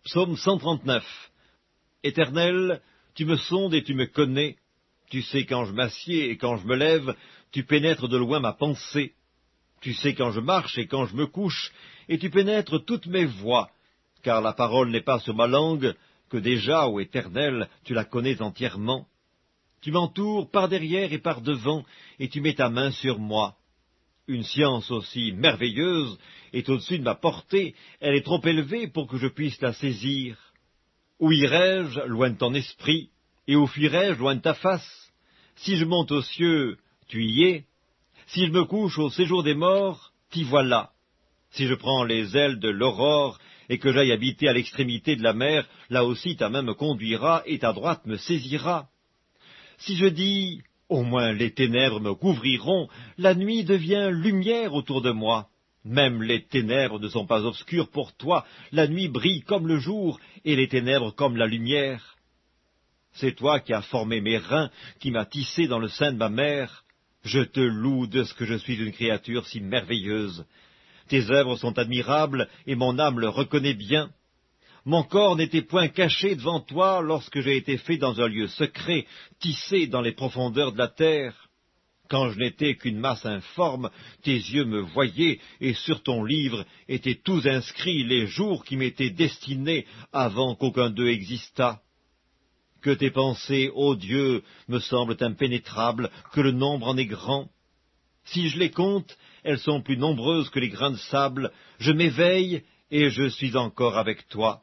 Psaume 139. Éternel, tu me sondes et tu me connais. Tu sais quand je m'assieds et quand je me lève, tu pénètres de loin ma pensée. Tu sais quand je marche et quand je me couche, et tu pénètres toutes mes voies, car la parole n'est pas sur ma langue, que déjà, ô Éternel, tu la connais entièrement. Tu m'entoures par derrière et par devant, et tu mets ta main sur moi. Une science aussi merveilleuse est au-dessus de ma portée, elle est trop élevée pour que je puisse la saisir. Où irai-je loin de ton esprit, et où fuirai-je loin de ta face? Si je monte aux cieux, tu y es. Si je me couche au séjour des morts, t'y voilà. Si je prends les ailes de l'aurore, et que j'aille habiter à l'extrémité de la mer, là aussi ta main me conduira, et ta droite me saisira. Si je dis, au moins les ténèbres me couvriront, la nuit devient lumière autour de moi. Même les ténèbres ne sont pas obscures pour toi, la nuit brille comme le jour, et les ténèbres comme la lumière. C'est toi qui as formé mes reins, qui m'as tissé dans le sein de ma mère. Je te loue de ce que je suis une créature si merveilleuse. Tes œuvres sont admirables, et mon âme le reconnaît bien. Mon corps n'était point caché devant toi lorsque j'ai été fait dans un lieu secret, tissé dans les profondeurs de la terre. Quand je n'étais qu'une masse informe, tes yeux me voyaient, et sur ton livre étaient tous inscrits les jours qui m'étaient destinés avant qu'aucun d'eux existât. Que tes pensées, ô Dieu, me semblent impénétrables, que le nombre en est grand. Si je les compte, elles sont plus nombreuses que les grains de sable. Je m'éveille, et je suis encore avec toi.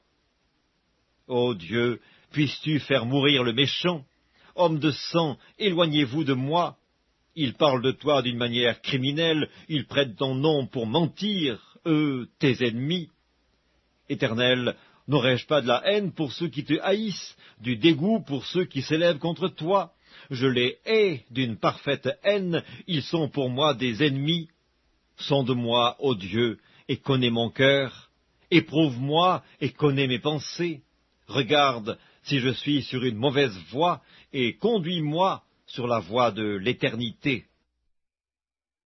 Ô Dieu, puisses-tu faire mourir le méchant? Homme de sang, éloignez-vous de moi. Ils parlent de toi d'une manière criminelle, ils prêtent ton nom pour mentir, eux, tes ennemis. Éternel, n'aurais-je pas de la haine pour ceux qui te haïssent, du dégoût pour ceux qui s'élèvent contre toi? Je les hais d'une parfaite haine, ils sont pour moi des ennemis. Sonde-moi, ô Dieu, et connais mon cœur. Éprouve-moi et connais mes pensées. Regarde si je suis sur une mauvaise voie, et conduis-moi sur la voie de l'éternité.